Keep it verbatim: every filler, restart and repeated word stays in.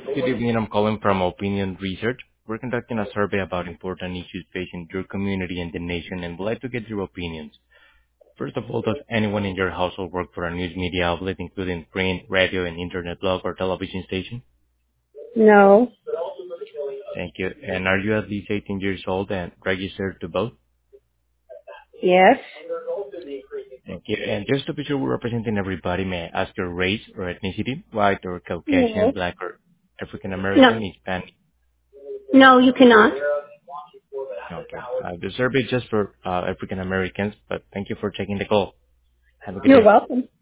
Good evening. I'm calling from Opinion Research. We're conducting a survey about important issues facing your community and the nation, and would like to get your opinions. First of all, does anyone in your household work for a news media outlet, including print, radio, and internet blog or television station? No. Thank you. And are you at least eighteen years old and registered to vote? Yes. Thank you. And just to be sure we're representing everybody, may I ask your race or ethnicity? White or Caucasian, No. black or African No. American, Hispanic? No, you cannot. Okay. Uh, the survey is just for uh, African Americans, but thank you for taking the call. Have a good You're day. welcome.